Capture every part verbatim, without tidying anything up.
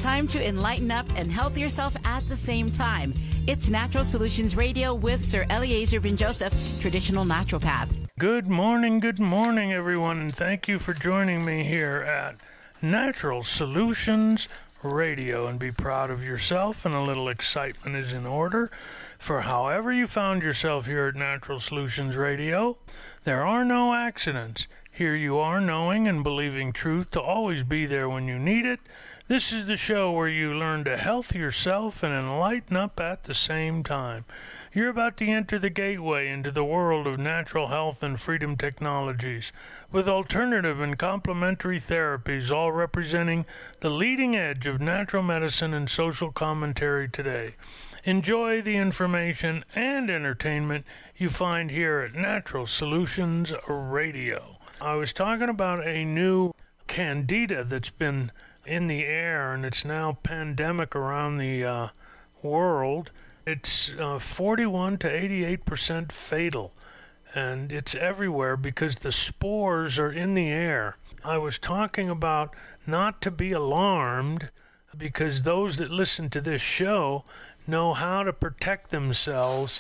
Time to enlighten up and health yourself at the same time. It's Natural Solutions Radio with Sir Eliezer Ben Joseph, traditional naturopath. Good morning, good morning, everyone, and thank you for joining me here at Natural Solutions Radio. And be proud of yourself, and a little excitement is in order. For however you found yourself here at Natural Solutions Radio, there are no accidents. Here you are, knowing and believing truth to always be there when you need it. This is the show where you learn to health yourself and enlighten up at the same time. You're about to enter the gateway into the world of natural health and freedom technologies, with alternative and complementary therapies all representing the leading edge of natural medicine and social commentary today. Enjoy the information and entertainment you find here at Natural Solutions Radio. I was talking about a new candida that's been in the air, and it's now pandemic around the uh, world. It's uh, forty-one to eighty-eight percent fatal, and it's everywhere because the spores are in the air. I was talking about not to be alarmed, because those that listen to this show know how to protect themselves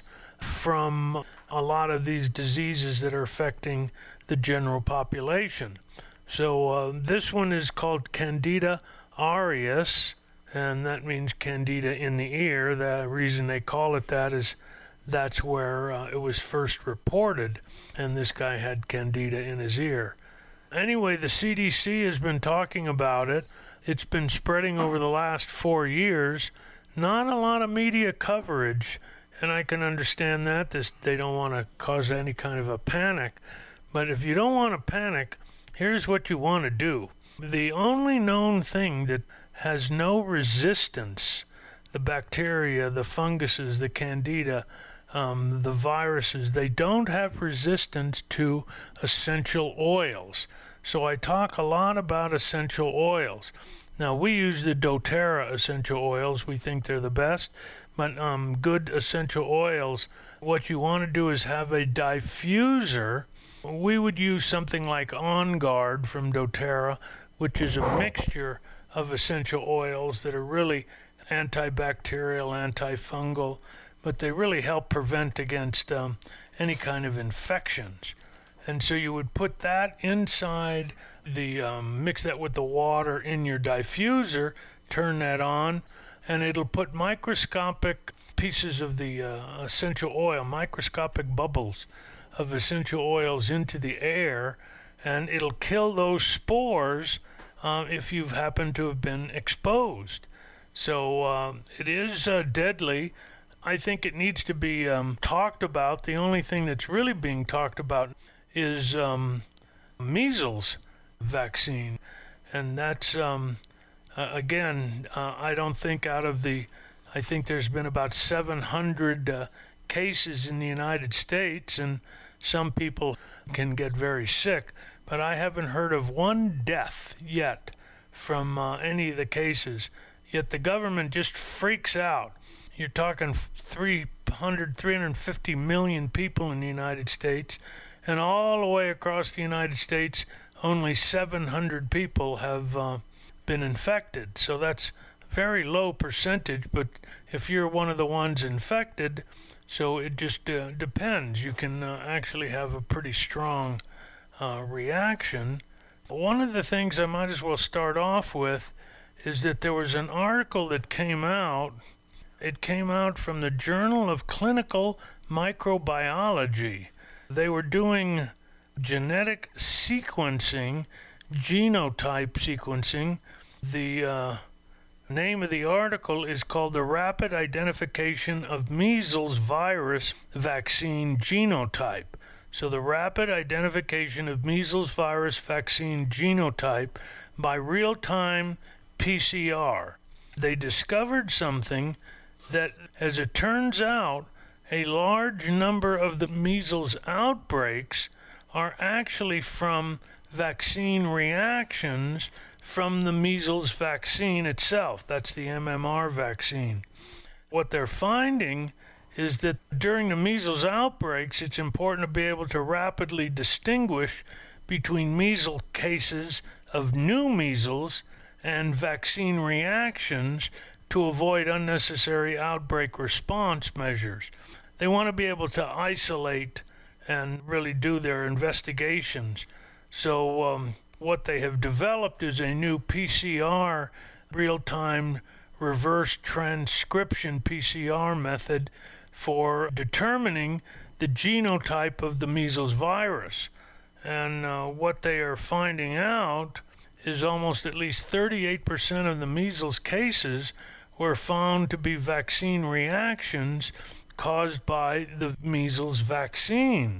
from a lot of these diseases that are affecting the general population. So uh, this one is called Candida aureus, and that means candida in the ear. The reason they call it that is that's where uh, it was first reported, and this guy had candida in his ear. Anyway, the C D C has been talking about it. It's been spreading over the last four years. Not a lot of media coverage, and I can understand that. This, they don't want to cause any kind of a panic. But if you don't want to panic, here's what you want to do. The only known thing that has no resistance, the bacteria, the funguses, the candida, um, the viruses, they don't have resistance to essential oils. So I talk a lot about essential oils. Now, we use the doTERRA essential oils. We think they're the best. But um, good essential oils, what you want to do is have a diffuser. We would use something like On Guard from doTERRA, which is a mixture of essential oils that are really antibacterial, antifungal, but they really help prevent against um, any kind of infections. And so you would put that inside the, um, mix that with the water in your diffuser, turn that on, and it'll put microscopic pieces of the uh, essential oil, microscopic bubbles of essential oils into the air, and it'll kill those spores uh, if you've happened to have been exposed. So uh, it is uh, deadly. I think it needs to be um, talked about. The only thing that's really being talked about is um, measles vaccine, and that's um, uh, again, uh, I don't think out of the, I think there's been about seven hundred uh, cases in the United States, and some people can get very sick, but I haven't heard of one death yet from uh, any of the cases. Yet the government just freaks out. You're talking three hundred, three hundred fifty million people in the United States, and all the way across the United States, only seven hundred people have uh, been infected. So that's a very low percentage, but if you're one of the ones infected, so it just uh, depends. You can uh, actually have a pretty strong uh, reaction. One of the things I might as well start off with is that there was an article that came out. It came out from the Journal of Clinical Microbiology. They were doing genetic sequencing, genotype sequencing. The uh, name of the article is called The Rapid Identification of Measles Virus Vaccine Genotype. So the rapid identification of measles virus vaccine genotype by real-time P C R. They discovered something that, as it turns out, a large number of the measles outbreaks are actually from vaccine reactions from the measles vaccine itself. That's the M M R vaccine. What they're finding is that during the measles outbreaks, it's important to be able to rapidly distinguish between measles cases of new measles and vaccine reactions to avoid unnecessary outbreak response measures. They want to be able to isolate and really do their investigations. So um, what they have developed is a new P C R, real-time reverse transcription P C R method for determining the genotype of the measles virus. And uh, what they are finding out is almost at least thirty-eight percent of the measles cases were found to be vaccine reactions caused by the measles vaccine.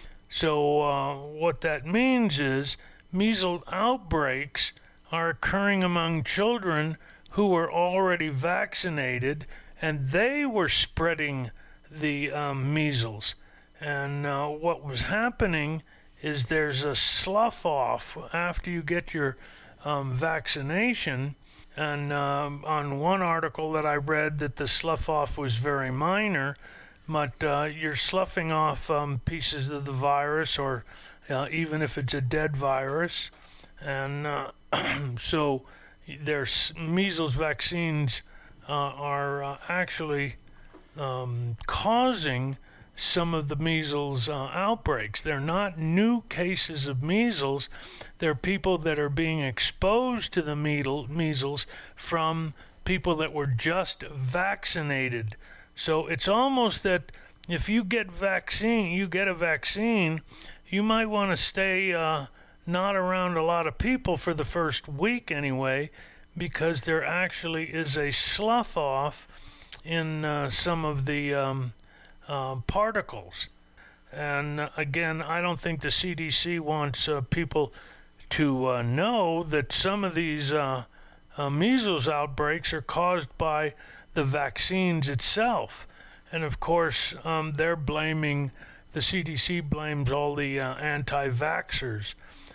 So uh, what that means is measles outbreaks are occurring among children who were already vaccinated, and they were spreading the um, measles. And uh, what was happening is there's a slough off after you get your um, vaccination. And um, on one article that I read, that the slough off was very minor, but uh, you're sloughing off um, pieces of the virus, or uh, even if it's a dead virus. And uh, so there's measles vaccines uh, are uh, actually um, causing some of the measles uh, outbreaks. They're not new cases of measles. They're people that are being exposed to the measles from people that were just vaccinated. So it's almost that if you get vaccine, you get a vaccine, you might want to stay uh, not around a lot of people for the first week anyway, because there actually is a slough off in uh, some of the um, uh, particles. And uh, again, I don't think the C D C wants uh, people to uh, know that some of these uh, uh, measles outbreaks are caused by the vaccines itself. And of course, um, they're blaming, the C D C blames all the uh, anti-vaxxers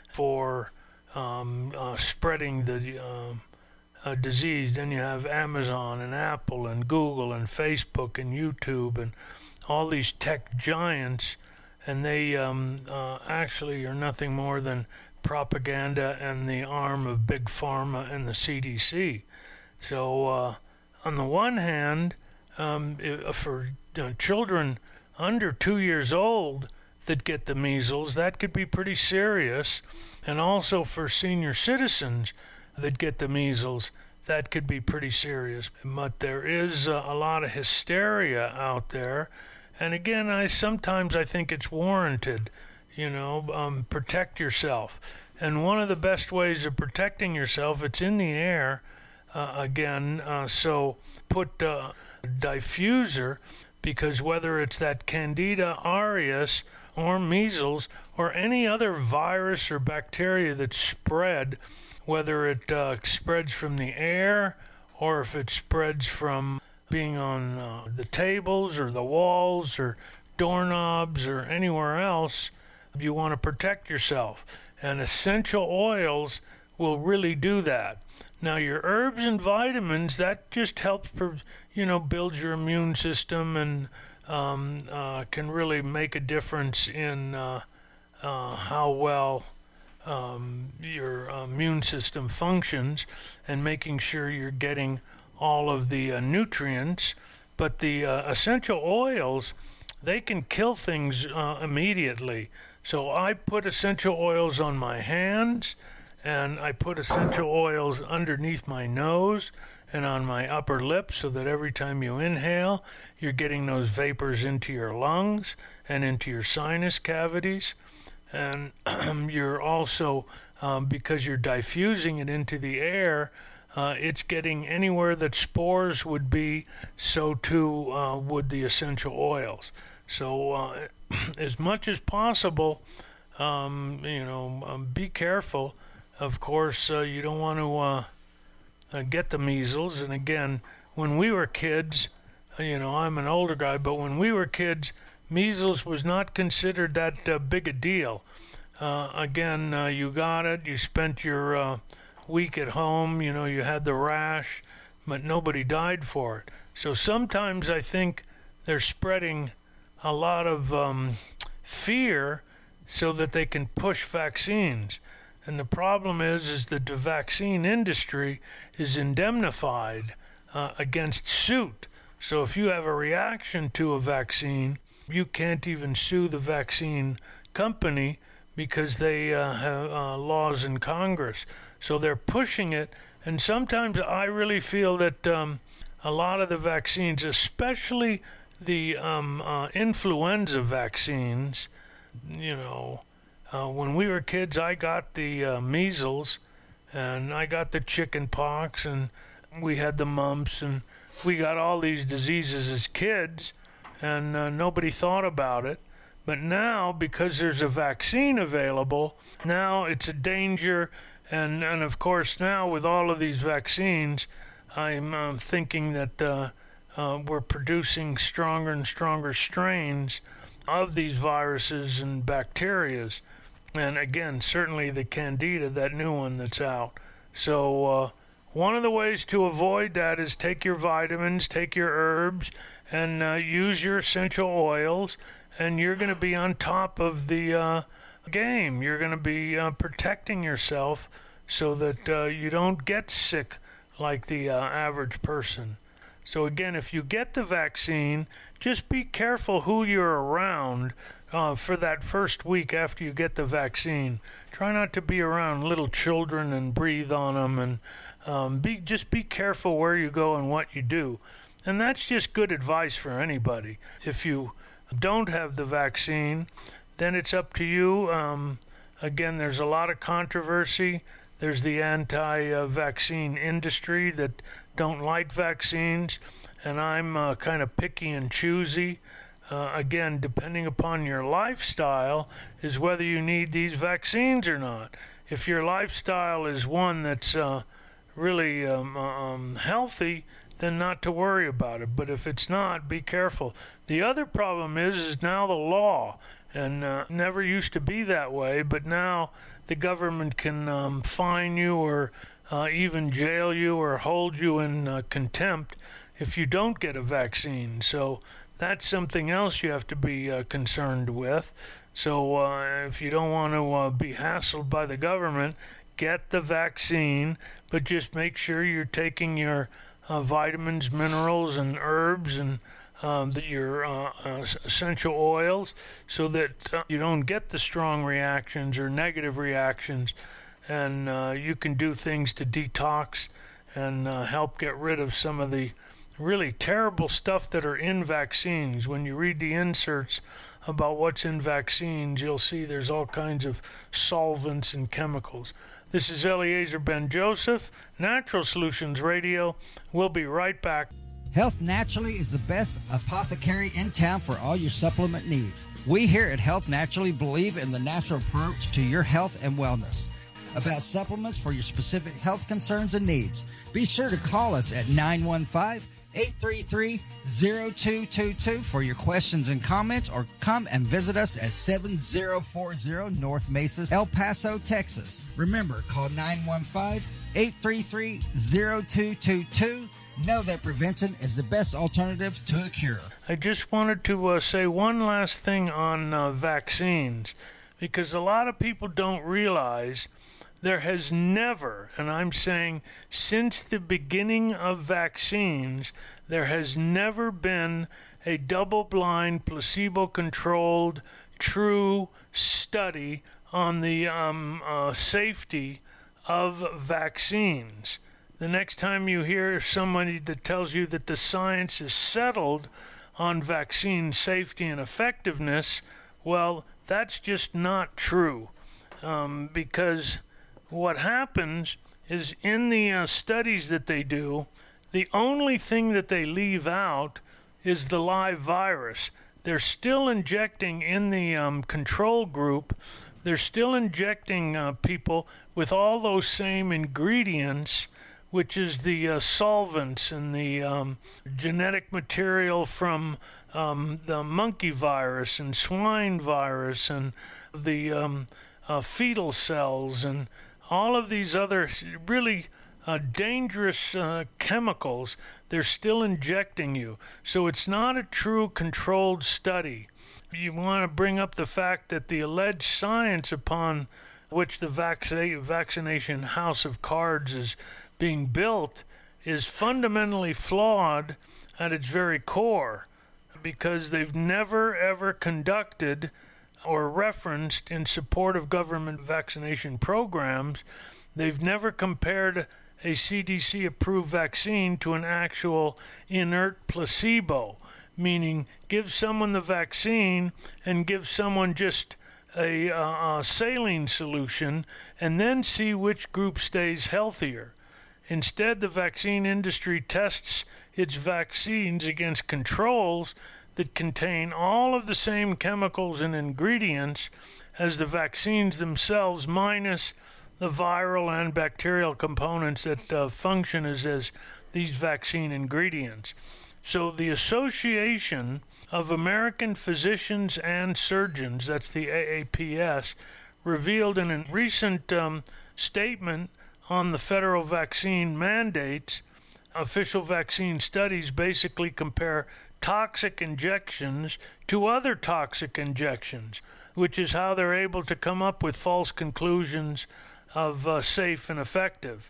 for um, uh, spreading the uh, uh, disease. Then you have Amazon and Apple and Google and Facebook and YouTube and all these tech giants, and they um, uh, actually are nothing more than propaganda and the arm of Big Pharma and the C D C. So uh, on the one hand, um, if, for uh, children under two years old that get the measles, that could be pretty serious. And also for senior citizens that get the measles, that could be pretty serious. But there is uh, a lot of hysteria out there. And again, I sometimes I think it's warranted. You know, um, protect yourself. And one of the best ways of protecting yourself, it's in the air, uh, again, uh, so put uh, diffuser, because whether it's that Candida aureus or measles or any other virus or bacteria that's spread, whether it uh, spreads from the air or if it spreads from being on uh, the tables or the walls or doorknobs or anywhere else, you want to protect yourself. And essential oils will really do that. Now, your herbs and vitamins, that just helps, you know, build your immune system and um, uh, can really make a difference in uh, uh, how well um, your immune system functions and making sure you're getting all of the uh, nutrients. But the uh, essential oils, they can kill things uh, immediately. So I put essential oils on my hands, and I put essential oils underneath my nose and on my upper lip, so that every time you inhale, you're getting those vapors into your lungs and into your sinus cavities. And you're also, um, because you're diffusing it into the air, uh, it's getting anywhere that spores would be, so too uh, would the essential oils. So uh, as much as possible, um, you know, um, be careful. Of course, uh, you don't want to uh, uh, get the measles. And again, when we were kids, uh, you know, I'm an older guy, but when we were kids, measles was not considered that uh, big a deal. Uh, again, uh, you got it, you spent your uh, week at home, you know, you had the rash, but nobody died for it. So sometimes I think they're spreading a lot of um, fear so that they can push vaccines. And the problem is, is that the vaccine industry is indemnified uh, against suit. So if you have a reaction to a vaccine, you can't even sue the vaccine company because they uh, have uh, laws in Congress. So they're pushing it. And sometimes I really feel that um, a lot of the vaccines, especially the um, uh, influenza vaccines, you know, uh, when we were kids, I got the uh, measles and I got the chicken pox and we had the mumps and we got all these diseases as kids and uh, nobody thought about it. But now, because there's a vaccine available, now it's a danger. And, and of course, now with all of these vaccines, I'm uh, thinking that uh, uh, we're producing stronger and stronger strains of these viruses and bacterias. And again, certainly the Candida, that new one that's out. So uh, one of the ways to avoid that is take your vitamins, take your herbs, and uh, use your essential oils, and you're going to be on top of the uh, game. You're going to be uh, protecting yourself so that uh, you don't get sick like the uh, average person. So again, if you get the vaccine, just be careful who you're around uh, for that first week after you get the vaccine. Try not to be around little children and breathe on them, and um, be just be careful where you go and what you do. And that's just good advice for anybody. If you don't have the vaccine, then it's up to you. Um, again, there's a lot of controversy. There's the anti-vaccine industry that don't like vaccines, and I'm uh, kind of picky and choosy. Uh, again, depending upon your lifestyle is whether you need these vaccines or not. If your lifestyle is one that's uh, really um, um, healthy, then not to worry about it. But if it's not, be careful. The other problem is, is now the law, and uh, never used to be that way, but now the government can um, fine you or uh, even jail you or hold you in uh, contempt if you don't get a vaccine. So that's something else you have to be uh, concerned with. So uh, if you don't want to uh, be hassled by the government, get the vaccine, but just make sure you're taking your uh, vitamins, minerals, and herbs, and um, the, your uh, uh, essential oils, so that uh, you don't get the strong reactions or negative reactions, and uh, you can do things to detox and uh, help get rid of some of the really terrible stuff that are in vaccines. When you read the inserts about what's in vaccines, you'll see there's all kinds of solvents and chemicals. This is Eliezer Ben-Joseph, Natural Solutions Radio. We'll be right back. Health Naturally is the best apothecary in town for all your supplement needs. We here at Health Naturally believe in the natural approach to your health and wellness. About supplements for your specific health concerns and needs, be sure to call us at nine one five, eight three three, zero two two two for your questions and comments, or come and visit us at seven zero four zero North Mesa, El Paso, Texas. Remember, call nine one five, eight three three, zero two two two. Know that prevention is the best alternative to a cure. I just wanted to uh, say one last thing on uh, vaccines, because a lot of people don't realize there has never, and I'm saying since the beginning of vaccines, there has never been a double-blind, placebo-controlled, true study on the um, uh, safety of vaccines. The next time you hear somebody that tells you that the science is settled on vaccine safety and effectiveness, well, that's just not true, um, because what happens is in the uh, studies that they do, the only thing that they leave out is the live virus. They're still injecting in the um, control group, they're still injecting uh, people with all those same ingredients, which is the uh, solvents and the um, genetic material from um, the monkey virus and swine virus and the um, uh, fetal cells and all of these other really uh, dangerous uh, chemicals. They're still injecting you. So it's not a true controlled study. You want to bring up the fact that the alleged science upon which the vac- vaccination house of cards is being built is fundamentally flawed at its very core, because they've never ever conducted or referenced in support of government vaccination programs, they've never compared a C D C-approved vaccine to an actual inert placebo, meaning give someone the vaccine and give someone just a, uh, a saline solution and then see which group stays healthier. Instead, the vaccine industry tests its vaccines against controls that contain all of the same chemicals and ingredients as the vaccines themselves, minus the viral and bacterial components that uh, function as, as these vaccine ingredients. So the Association of American Physicians and Surgeons, that's the A A P S, revealed in a recent um, statement on the federal vaccine mandates, official vaccine studies basically compare toxic injections to other toxic injections, which is how they're able to come up with false conclusions of uh, safe and effective.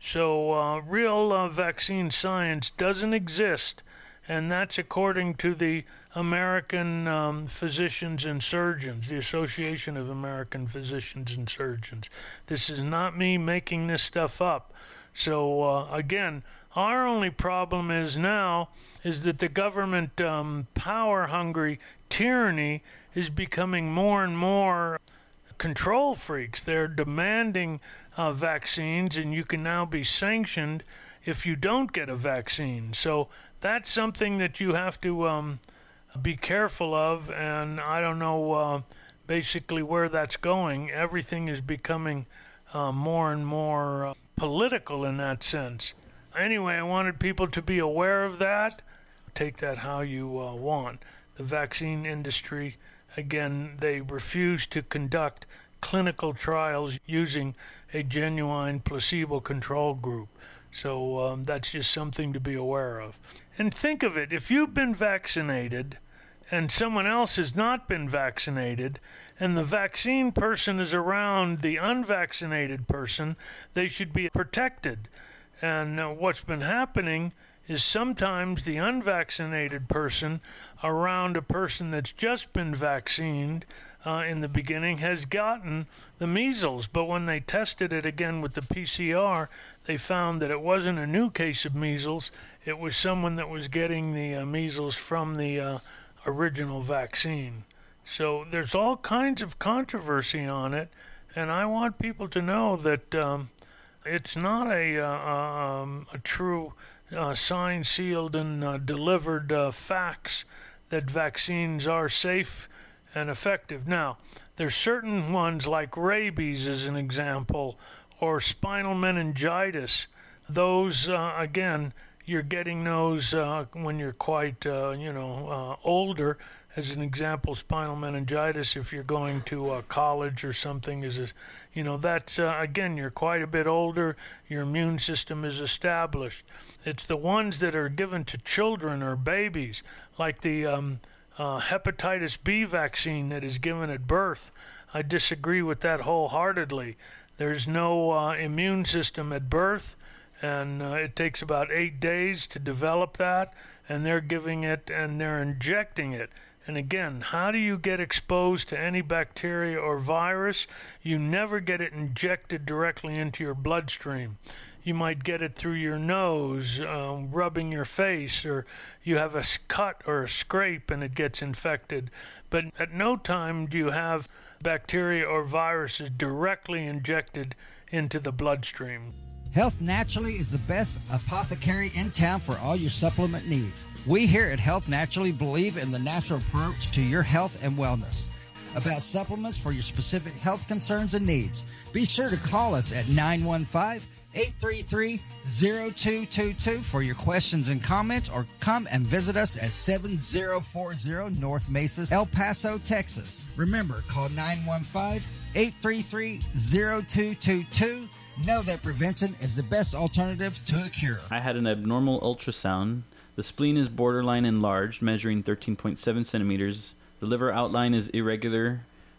So uh, real uh, vaccine science doesn't exist, and that's according to the American um, Physicians and Surgeons, the Association of American Physicians and Surgeons. This is not me making this stuff up. So uh, again, our only problem is now is that the government um, power-hungry tyranny is becoming more and more control freaks. They're demanding uh, vaccines, and you can now be sanctioned if you don't get a vaccine. So that's something that you have to um, be careful of, and I don't know uh, basically where that's going. Everything is becoming uh, more and more uh, political in that sense. Anyway, I wanted people to be aware of that. Take that how you uh, want. The vaccine industry, again, they refuse to conduct clinical trials using a genuine placebo control group. So um, that's just something to be aware of. And think of it, if you've been vaccinated and someone else has not been vaccinated, and the vaccine person is around the unvaccinated person, they should be protected. And uh, what's been happening is sometimes the unvaccinated person around a person that's just been vaccinated uh, in the beginning has gotten the measles. But when they tested it again with the P C R, they found that it wasn't a new case of measles. It was someone that was getting the uh, measles from the uh, original vaccine. So there's all kinds of controversy on it, and I want people to know that um, it's not a, uh, um, a true uh, signed, sealed, and uh, delivered uh, facts that vaccines are safe and effective. Now, there's certain ones like rabies, as an example, or spinal meningitis. Those, uh, again, you're getting those uh, when you're quite, uh, you know, uh, older. As an example, spinal meningitis, if you're going to uh, college or something, is a, you know, that's, uh, again, you're quite a bit older, your immune system is established. It's the ones that are given to children or babies, like the um, uh, hepatitis B vaccine that is given at birth. I disagree with that wholeheartedly. There's no uh, immune system at birth, and uh, it takes about eight days to develop that, and they're giving it and they're injecting it. And again, how do you get exposed to any bacteria or virus? You never get it injected directly into your bloodstream. You might get it through your nose, uh, rubbing your face, or you have a cut or a scrape and it gets infected. But at no time do you have bacteria or viruses directly injected into the bloodstream. Health Naturally is the best apothecary in town for all your supplement needs. We here at Health Naturally believe in the natural approach to your health and wellness. About supplements for your specific health concerns and needs, be sure to call us at nine one five, eight three three, zero two two two for your questions and comments, or come and visit us at seven zero four zero North Mesa, El Paso, Texas. Remember, call nine one five, eight three three, zero two two two. Know that prevention is the best alternative to a cure. I had an abnormal ultrasound. The spleen is borderline enlarged, measuring thirteen point seven centimeters. The liver outline is irregular.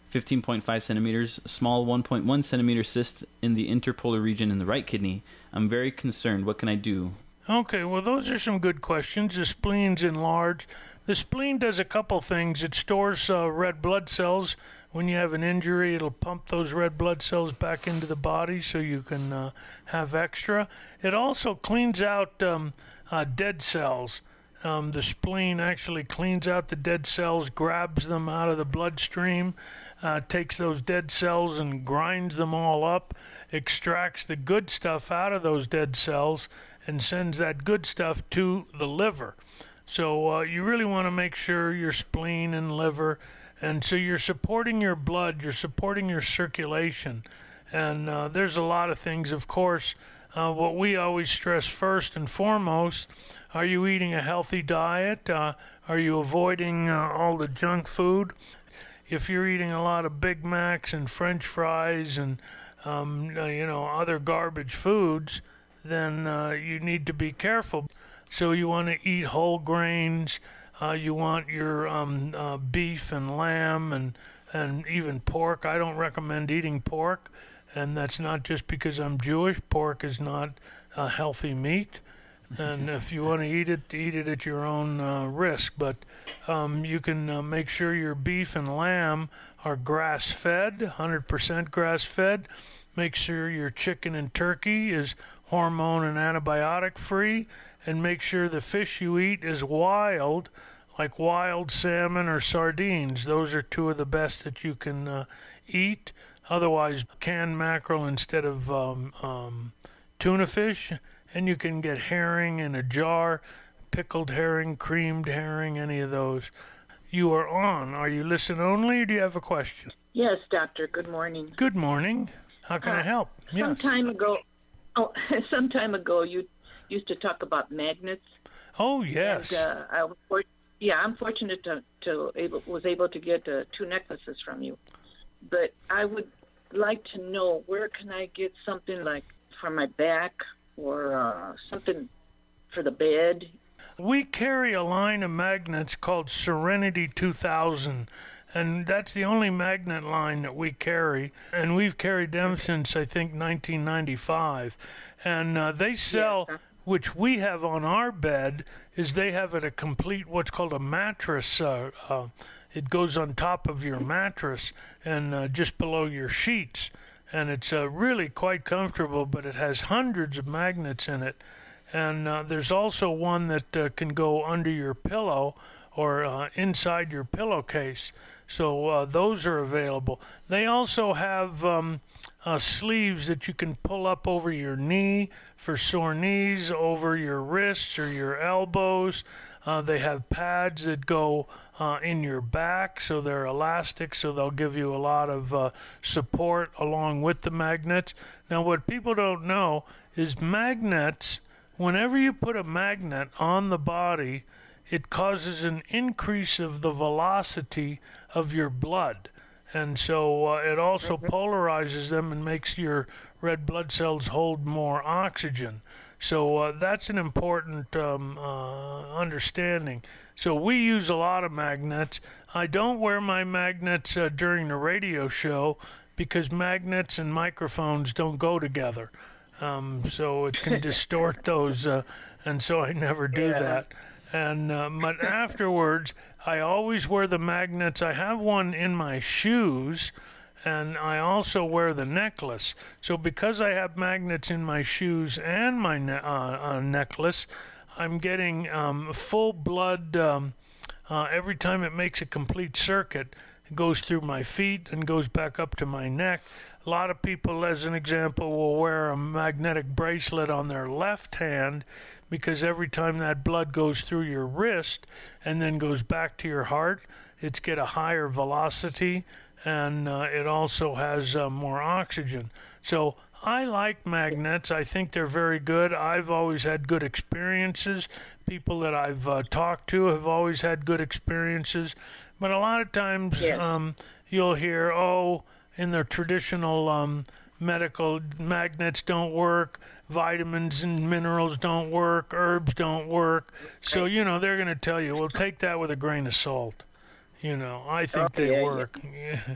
fifteen point five centimeters, small one point one centimeter cyst in the interpolar region in the right kidney. I'm very concerned. What can I do? Okay, well, those are some good questions. The spleen's enlarged. The spleen does a couple things. It stores uh, red blood cells. When you have an injury, it'll pump those red blood cells back into the body so you can uh, have extra. It also cleans out um, uh, dead cells. Um, the spleen actually cleans out the dead cells, grabs them out of the bloodstream, uh, takes those dead cells and grinds them all up, extracts the good stuff out of those dead cells, and sends that good stuff to the liver. So uh, you really want to make sure your spleen and liver, and so you're supporting your blood, you're supporting your circulation. And uh, there's a lot of things, of course. Uh, what we always stress first and foremost, are you eating a healthy diet? Uh, are you avoiding uh, all the junk food? If you're eating a lot of Big Macs and French fries and um, you know other garbage foods, then uh, you need to be careful. So you want to eat whole grains. Uh, you want your um, uh, beef and lamb and and even pork. I don't recommend eating pork. And that's not just because I'm Jewish. Pork is not a healthy meat. And if you want to eat it, eat it at your own uh, risk. But um, you can uh, make sure your beef and lamb are grass-fed, one hundred percent grass-fed. Make sure your chicken and turkey is hormone and antibiotic-free. And make sure the fish you eat is wild, like wild salmon or sardines. Those are two of the best that you can uh, eat. Otherwise, canned mackerel instead of um, um, tuna fish. And you can get herring in a jar, pickled herring, creamed herring, any of those. You are on. Are you listen only, or do you have a question? Yes, doctor. Good morning. Good morning. How can uh, I help? Yes. Some time ago, oh, some time ago, you used to talk about magnets. Oh, yes. And, uh, I was for, yeah, I'm fortunate to, to able, was able to get uh, two necklaces from you. But I would like to know, where can I get something like for my back or uh, something for the bed? We carry a line of magnets called Serenity two thousand, and that's the only magnet line that we carry, and we've carried them since, I think, nineteen ninety-five. And uh, they sell, yeah. Which we have on our bed, is they have it a complete, what's called a mattress. Uh, uh, it goes on top of your mattress and uh, just below your sheets. And it's uh, really quite comfortable, but it has hundreds of magnets in it. And uh, there's also one that uh, can go under your pillow or uh, inside your pillowcase. So uh, those are available. They also have um, uh, sleeves that you can pull up over your knee for sore knees, over your wrists or your elbows. Uh, they have pads that go uh, in your back, so they're elastic, so they'll give you a lot of uh, support along with the magnets. Now, what people don't know is magnets, whenever you put a magnet on the body, it causes an increase of the velocity of your blood. And so uh, it also mm-hmm. polarizes them and makes your red blood cells hold more oxygen. So uh, that's an important um, uh, understanding. So we use a lot of magnets. I don't wear my magnets uh, during the radio show because magnets and microphones don't go together. Um, so it can distort those, uh, and so I never do yeah. that. And uh, but afterwards, I always wear the magnets. I have one in my shoes, and I also wear the necklace. So because I have magnets in my shoes and my ne- uh, uh, necklace, I'm getting um, full blood um, uh, every time it makes a complete circuit. It goes through my feet and goes back up to my neck. A lot of people, as an example, will wear a magnetic bracelet on their left hand because every time that blood goes through your wrist and then goes back to your heart, it's get a higher velocity, and uh, it also has uh, more oxygen. So I like magnets. I think they're very good. I've always had good experiences. People that I've uh, talked to have always had good experiences. But a lot of times yeah. um, you'll hear, oh, in the traditional um, medical, magnets don't work, vitamins and minerals don't work, herbs don't work. So, you know, they're going to tell you, well, take that with a grain of salt. You know, I think oh, they yeah, work. Yeah.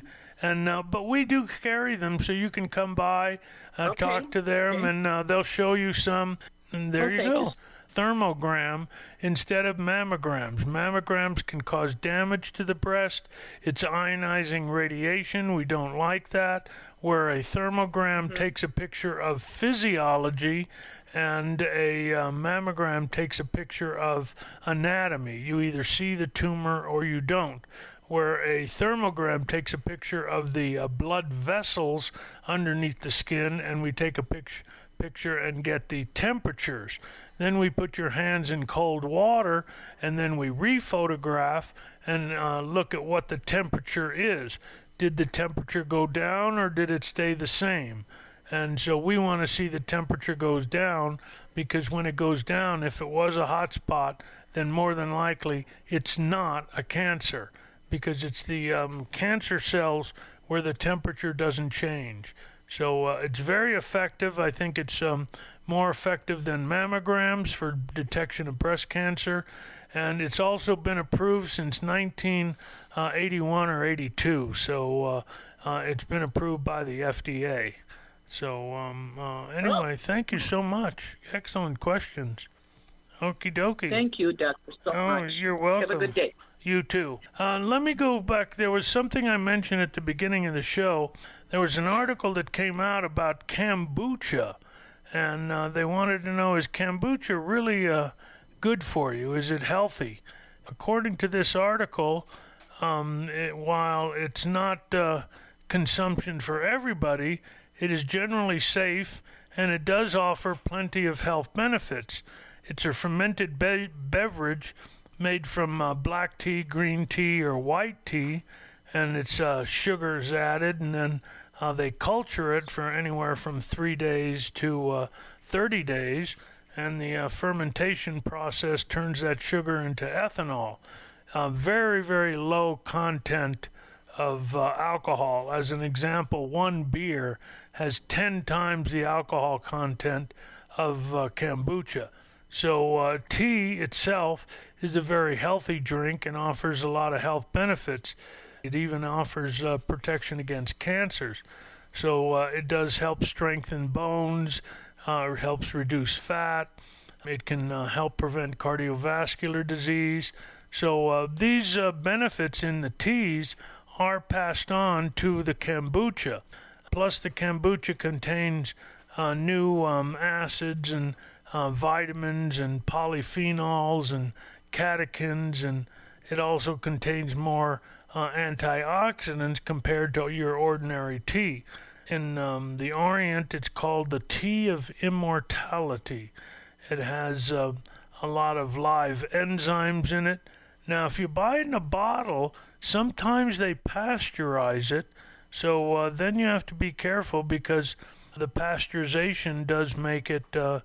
And uh, but we do carry them, so you can come by, uh, Okay. talk to them, Okay. and uh, they'll show you some. And there Okay. you go. Thermogram instead of mammograms. Mammograms can cause damage to the breast. It's ionizing radiation. We don't like that. Where a thermogram Mm-hmm. takes a picture of physiology and a uh, mammogram takes a picture of anatomy. You either see the tumor or you don't. Where a thermogram takes a picture of the uh, blood vessels underneath the skin, and we take a picture picture and get the temperatures. Then we put your hands in cold water, and then we rephotograph and uh, look at what the temperature is. Did the temperature go down or did it stay the same? And so we want to see the temperature goes down, because when it goes down, if it was a hot spot, then more than likely it's not a cancer, because it's the um, cancer cells where the temperature doesn't change. So uh, it's very effective. I think it's um, more effective than mammograms for detection of breast cancer. And it's also been approved since nineteen eighty-one or eighty-two. So uh, uh, it's been approved by the F D A. So um, uh, anyway, thank you so much. Excellent questions. Okie dokie. Thank you, Doctor, so Oh, much. you're welcome. Have a good day. You too. Uh, let me go back. There was something I mentioned at the beginning of the show. There was an article that came out about kombucha, and uh, they wanted to know, is kombucha really uh, good for you? Is it healthy? According to this article, um, it, while it's not uh, consumption for everybody, it is generally safe, and it does offer plenty of health benefits. It's a fermented be- beverage made from uh, black tea, green tea, or white tea, and it's uh, sugars added, and then uh, they culture it for anywhere from three days to uh, thirty days, and the uh, fermentation process turns that sugar into ethanol. Uh, very, very low content of uh, alcohol. As an example, one beer has ten times the alcohol content of uh, kombucha. So uh, tea itself is a very healthy drink and offers a lot of health benefits. It even offers uh, protection against cancers. So uh, it does help strengthen bones, uh, it helps reduce fat, it can uh, help prevent cardiovascular disease. So uh, these uh, benefits in the teas are passed on to the kombucha. Plus the kombucha contains uh, new um, acids and Uh, vitamins and polyphenols and catechins, and it also contains more uh, antioxidants compared to your ordinary tea. In um, the Orient, it's called the tea of immortality. It has uh, a lot of live enzymes in it. Now, if you buy it in a bottle, sometimes they pasteurize it, so uh, then you have to be careful, because the pasteurization does make it uh,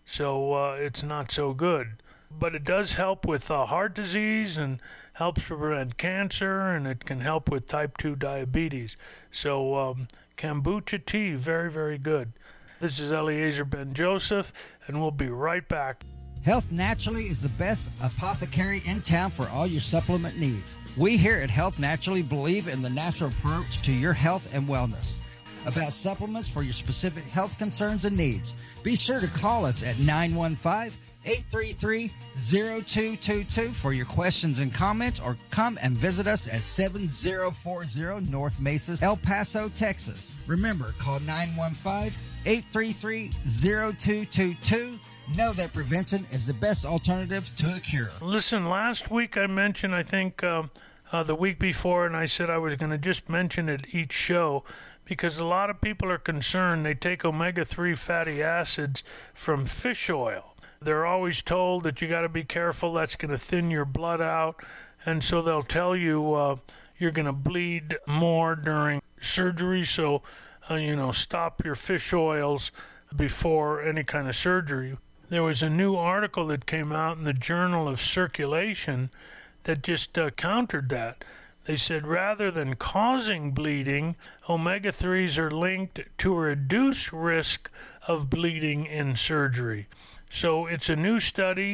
so uh, it's not so good. But it does help with uh, heart disease and helps prevent cancer, and it can help with type two diabetes. So um, kombucha tea, very, very good. This is Eliezer Ben-Joseph, and we'll be right back. Health Naturally is the best apothecary in town for all your supplement needs. We here at Health Naturally believe in the natural approach to your health and wellness. About supplements for your specific health concerns and needs, be sure to call us at nine one five, eight three three, zero two two two for your questions and comments, or come and visit us at seven zero four zero North Mesa, El Paso, Texas. Remember, call nine one five, eight three three, zero two two two. Know that prevention is the best alternative to a cure. Listen, last week I mentioned, I think uh, uh, the week before, and I said I was going to just mention it each show, because a lot of people are concerned. They take omega three fatty acids from fish oil. They're always told that you got to be careful, that's going to thin your blood out, and so they'll tell you uh, you're going to bleed more during surgery, so uh, you know, stop your fish oils before any kind of surgery. There was a new article that came out in the Journal of Circulation that just uh, countered that. They said rather than causing bleeding, omega threes are linked to a reduced risk of bleeding in surgery. So it's a new study.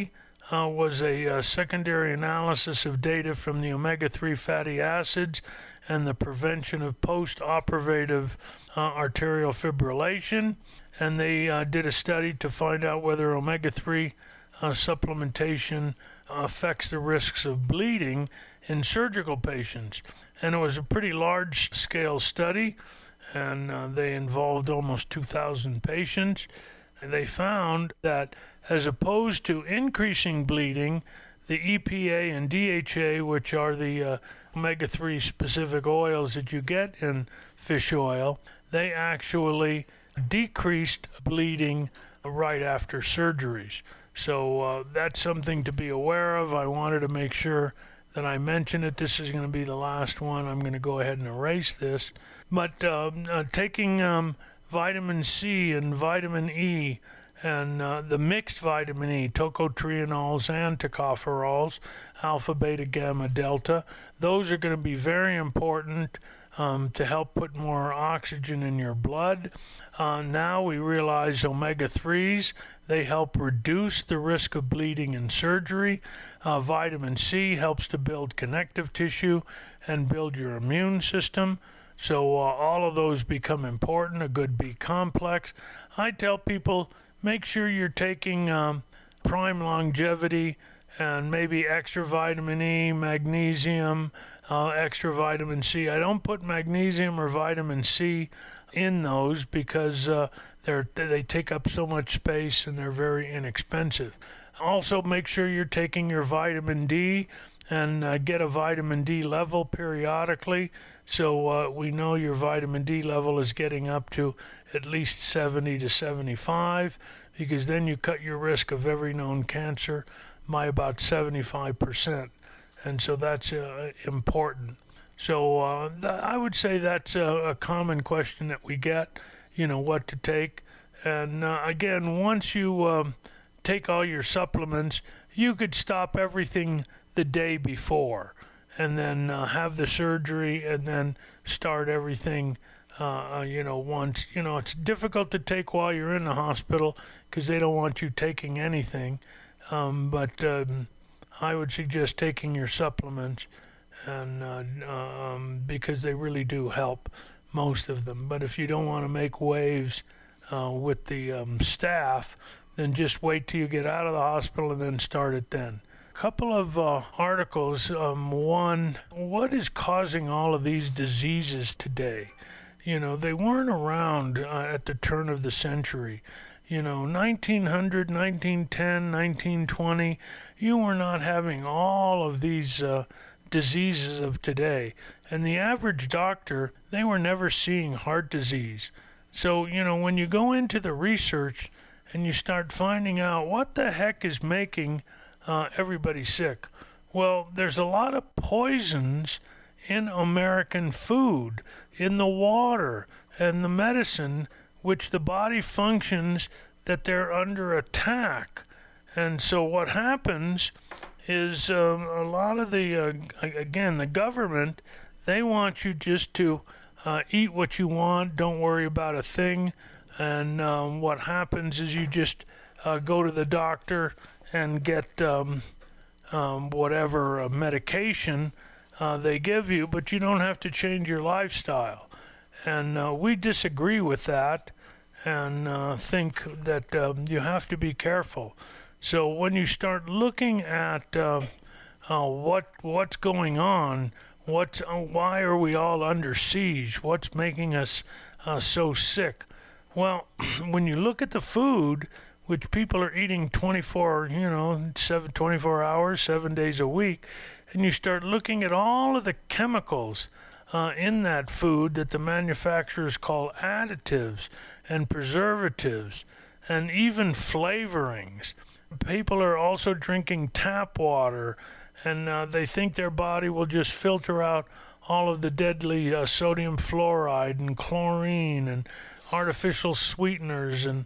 uh, was a uh, secondary analysis of data from the omega three fatty acids and the prevention of post-operative uh, arterial fibrillation. And they uh, did a study to find out whether omega three uh, supplementation affects the risks of bleeding in surgical patients. And it was a pretty large-scale study, and uh, they involved almost two thousand patients. And they found that as opposed to increasing bleeding, the E P A and D H A, which are the uh, omega three specific oils that you get in fish oil, they actually decreased bleeding right after surgeries. So uh, that's something to be aware of. I wanted to make sure that I mention it. This is going to be the last one. I'm going to go ahead and erase this. But um, uh, taking um, vitamin C and vitamin E and uh, the mixed vitamin E, tocotrienols and tocopherols, alpha, beta, gamma, delta, those are going to be very important um, to help put more oxygen in your blood. Uh, now we realize omega threes, they help reduce the risk of bleeding in surgery. Uh, vitamin C helps to build connective tissue and build your immune system. So uh, all of those become important, a good B complex. I tell people, make sure you're taking um, Prime Longevity and maybe extra vitamin E, magnesium, uh, extra vitamin C. I don't put magnesium or vitamin C in those because uh, they're, they take up so much space and they're very inexpensive. Also, make sure you're taking your vitamin D and uh, get a vitamin D level periodically, so uh, we know your vitamin D level is getting up to at least seventy to seventy-five, because then you cut your risk of every known cancer by about seventy-five percent, and so that's uh, important. So uh, th- I would say that's a, a common question that we get, you know, what to take. And uh, again, once you uh, take all your supplements, you could stop everything the day before and then uh, have the surgery and then start everything, uh, you know, once. You know, it's difficult to take while you're in the hospital because they don't want you taking anything. Um, but um, I would suggest taking your supplements and uh, um, because they really do help, most of them. But if you don't want to make waves uh, with the um, staff, then just wait till you get out of the hospital and then start it then. Couple of uh, articles. Um, one, what is causing all of these diseases today? You know, they weren't around uh, at the turn of the century. You know, nineteen hundred, nineteen ten, nineteen twenty, you were not having all of these uh, diseases of today. And the average doctor, they were never seeing heart disease. So, you know, when you go into the research and you start finding out what the heck is making Uh, everybody sick. Well, there's a lot of poisons in American food, in the water and the medicine, which the body functions that they're under attack. And so what happens is um, a lot of the, uh, again, the government, they want you just to uh, eat what you want, don't worry about a thing. And um, what happens is you just uh, go to the doctor and get um, um, whatever uh, medication uh, they give you, but you don't have to change your lifestyle. And uh, we disagree with that and uh, think that um, you have to be careful. So when you start looking at uh, uh, what what's going on, what's, uh, why are we all under siege, what's making us uh, so sick? Well, when you look at the food, which people are eating twenty-four, you know, seven, twenty-four hours, seven days a week, and you start looking at all of the chemicals uh, in that food that the manufacturers call additives and preservatives and even flavorings. People are also drinking tap water, and uh, they think their body will just filter out all of the deadly uh, sodium fluoride and chlorine and artificial sweeteners and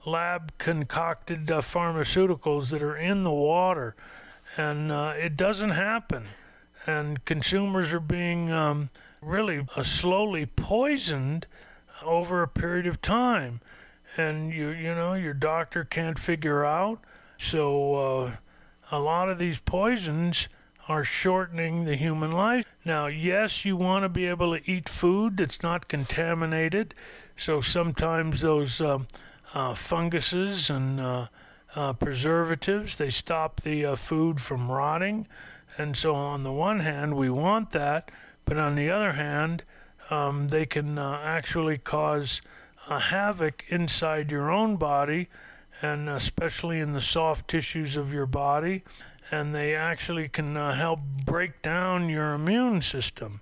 lab-concocted uh, pharmaceuticals that are in the water, and uh, it doesn't happen. And consumers are being um, really uh, slowly poisoned over a period of time, and you you know your doctor can't figure out. So uh, a lot of these poisons are shortening the human life. Now, yes, you want to be able to eat food that's not contaminated. So sometimes those um, uh, funguses and uh, uh, preservatives, they stop the uh, food from rotting. And so on the one hand, we want that. But on the other hand, um, they can uh, actually cause uh, havoc inside your own body, and especially in the soft tissues of your body. And they actually can uh, help break down your immune system.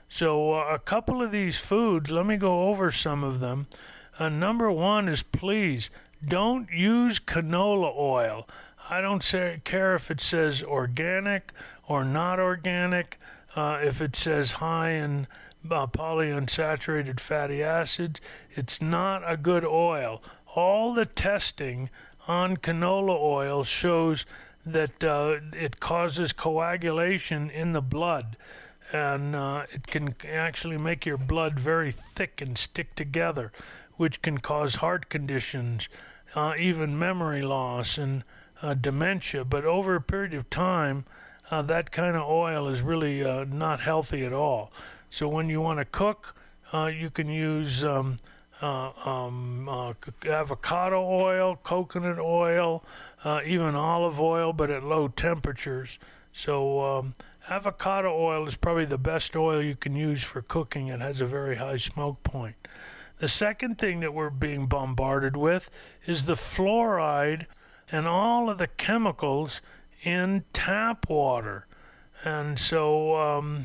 So uh, a couple of these foods, let me go over some of them. Uh, number one is, please don't use canola oil. I don't say, care if it says organic or not organic, uh, if it says high in uh, polyunsaturated fatty acids. It's not a good oil. All the testing on canola oil shows that uh, it causes coagulation in the blood, and uh, it can actually make your blood very thick and stick together, which can cause heart conditions, uh, even memory loss and uh, dementia. But over a period of time, uh, that kind of oil is really uh, not healthy at all. So when you want to cook, uh, you can use um, uh, um, uh, avocado oil, coconut oil, Uh, even olive oil, but at low temperatures. So um, avocado oil is probably the best oil you can use for cooking. It has a very high smoke point. The second thing that we're being bombarded with is the fluoride and all of the chemicals in tap water. And so um,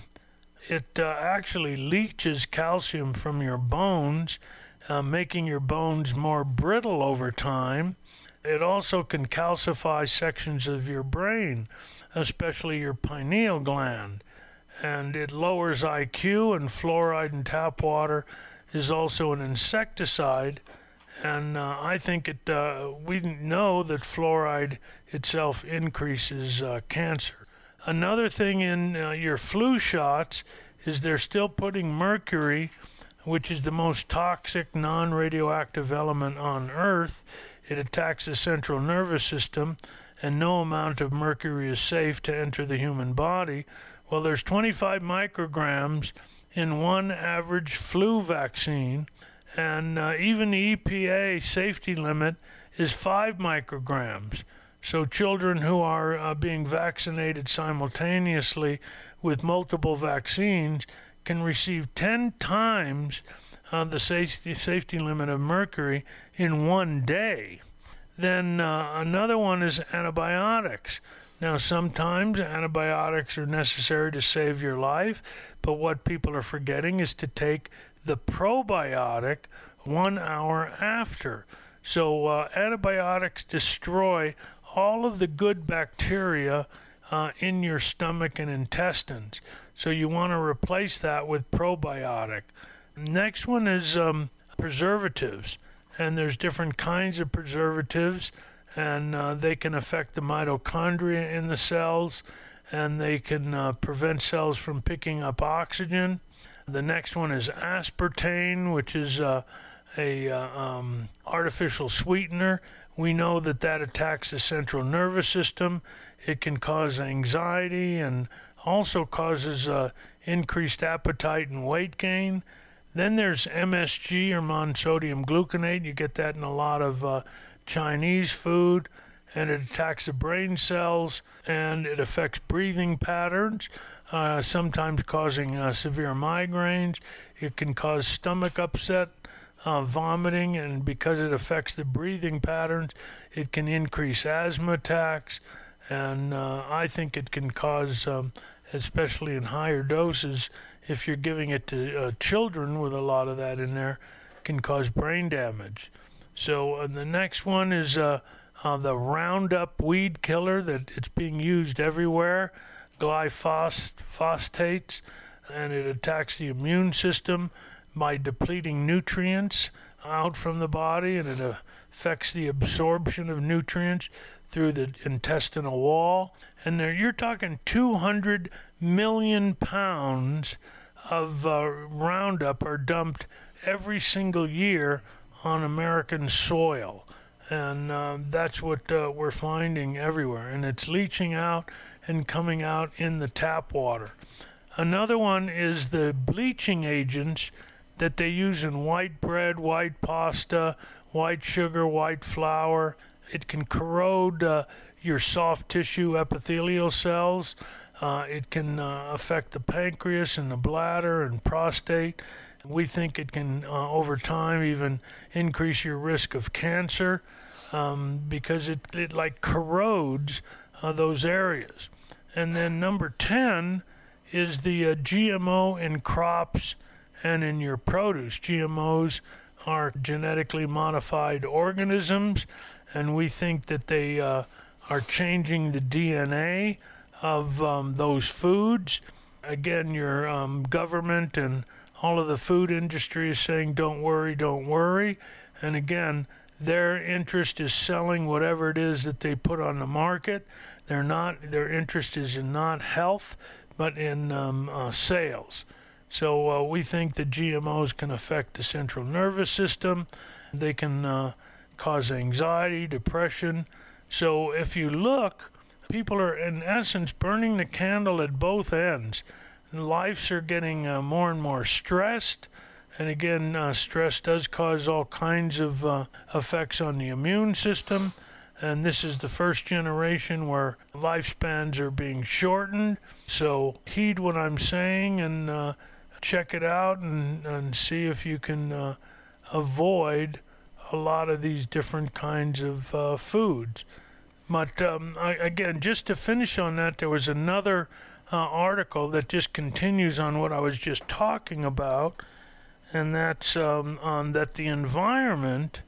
it uh, actually leaches calcium from your bones, uh, making your bones more brittle over time. It also can calcify sections of your brain, especially your pineal gland. And it lowers I Q, and fluoride in tap water is also an insecticide. And uh, I think it. Uh, we know that fluoride itself increases uh, cancer. Another thing in uh, your flu shots is they're still putting mercury, which is the most toxic non-radioactive element on Earth. It attacks the central nervous system, and no amount of mercury is safe to enter the human body. Well, there's twenty-five micrograms in one average flu vaccine, and uh, even the E P A safety limit is five micrograms. So children who are uh, being vaccinated simultaneously with multiple vaccines can receive ten times uh, the safety, safety limit of mercury in one day. Then uh, another one is antibiotics. Now, sometimes antibiotics are necessary to save your life, but what people are forgetting is to take the probiotic one hour after. So uh, antibiotics destroy all of the good bacteria uh, in your stomach and intestines. So you want to replace that with probiotic. Next one is um, preservatives. And there's different kinds of preservatives, and uh, they can affect the mitochondria in the cells, and they can uh, prevent cells from picking up oxygen. The next one is aspartame, which is uh, a uh, um, artificial sweetener. We know that that attacks the central nervous system. It can cause anxiety and also causes uh, increased appetite and weight gain. Then there's M S G, or monosodium gluconate. You get that in a lot of uh, Chinese food, and it attacks the brain cells, and it affects breathing patterns, uh, sometimes causing uh, severe migraines. It can cause stomach upset, uh, vomiting, and because it affects the breathing patterns, it can increase asthma attacks, and uh, I think it can cause, um, especially in higher doses, if you're giving it to uh, children with a lot of that in there, can cause brain damage. So uh, the next one is uh, uh, the Roundup weed killer, that it's being used everywhere, glyphosates, and it attacks the immune system by depleting nutrients out from the body, and it affects the absorption of nutrients through the intestinal wall. And there, you're talking two hundred million pounds of uh, Roundup are dumped every single year on American soil. And uh, that's what uh, we're finding everywhere. And it's leaching out and coming out in the tap water. Another one is the bleaching agents that they use in white bread, white pasta, white sugar, white flour. It can corrode uh, your soft tissue epithelial cells. Uh, it can uh, affect the pancreas and the bladder and prostate. We think it can, uh, over time, even increase your risk of cancer um, because it, it like corrodes uh, those areas. And then number ten is the uh, G M O in crops and in your produce. G M Os are genetically modified organisms, and we think that they uh, are changing the D N A of um, those foods. Again, your um, government and all of the food industry is saying, don't worry, don't worry. And again, their interest is selling whatever it is that they put on the market. They're not, their interest is in not health, but in um, uh, sales. So uh, we think that G M Os can affect the central nervous system. They can uh, cause anxiety, depression. So if you look, people are, in essence, burning the candle at both ends. Lives are getting uh, more and more stressed. And again, uh, stress does cause all kinds of uh, effects on the immune system. And this is the first generation where lifespans are being shortened. So heed what I'm saying and uh, check it out and, and see if you can uh, avoid a lot of these different kinds of uh, foods. But um, I, again, just to finish on that, there was another uh, article that just continues on what I was just talking about, and that's um, on that the environment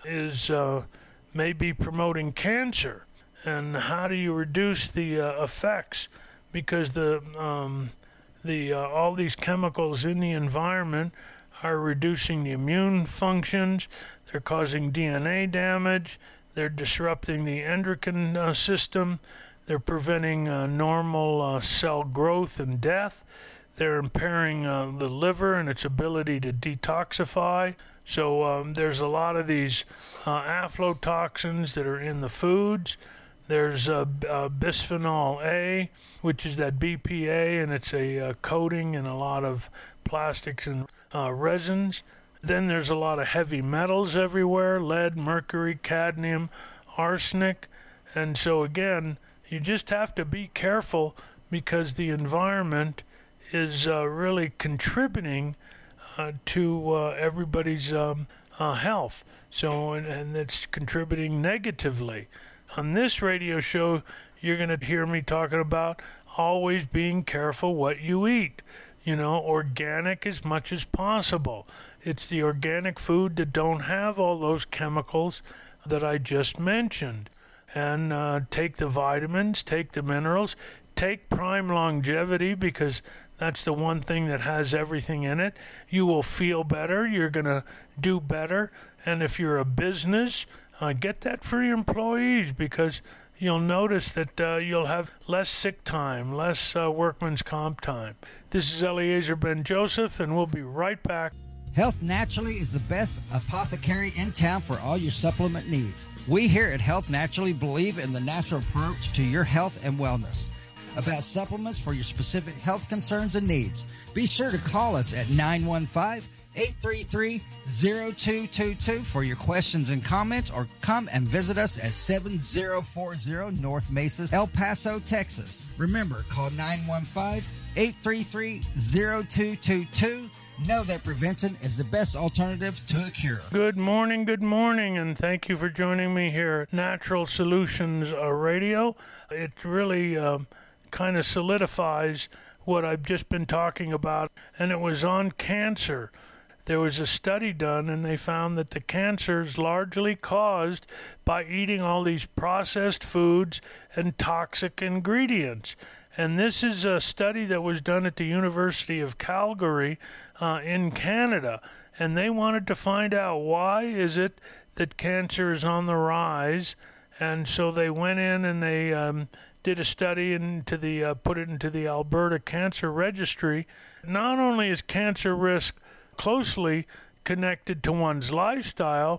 is uh, maybe promoting cancer. And how do you reduce the uh, effects? Because the um, the uh, all these chemicals in the environment are reducing the immune functions. They're causing D N A damage. They're disrupting the endocrine uh, system. They're preventing uh, normal uh, cell growth and death. They're impairing uh, the liver and its ability to detoxify. So um, there's a lot of these uh, aflatoxins that are in the foods. There's uh, uh, bisphenol A, which is that B P A, and it's a uh, coating in a lot of plastics and uh, resins. Then there's a lot of heavy metals everywhere, lead, mercury, cadmium, arsenic. And so again, you just have to be careful because the environment is uh, really contributing uh, to uh, everybody's um, uh, health. So, and, and it's contributing negatively. On this radio show, you're going to hear me talking about always being careful what you eat. You know, organic as much as possible. It's the organic food that don't have all those chemicals that I just mentioned. And uh, take the vitamins, take the minerals, take Prime Longevity because that's the one thing that has everything in it. You will feel better. You're going to do better. And if you're a business, uh, get that for your employees because you'll notice that uh, you'll have less sick time, less uh, workman's comp time. This is Eliezer Ben-Joseph, and we'll be right back. Health Naturally is the best apothecary in town for all your supplement needs. We here at Health Naturally believe in the natural approach to your health and wellness. About supplements for your specific health concerns and needs. Be sure to call us at nine one five, eight three three, zero two two two for your questions and comments, or come and visit us at seven zero four zero North Mesa, El Paso, Texas. Remember, call nine one five, eight three three, zero two two two. Know that prevention is the best alternative to a cure. Good morning, good morning, and thank you for joining me here at Natural Solutions uh, Radio. It really uh, kind of solidifies what I've just been talking about, and it was on cancer. There was a study done, and they found that the cancer is largely caused by eating all these processed foods and toxic ingredients. And this is a study that was done at the University of Calgary uh, in Canada. And they wanted to find out why is it that cancer is on the rise. And so they went in and they um, did a study into the uh, put it into the Alberta Cancer Registry. Not only is cancer risk closely connected to one's lifestyle,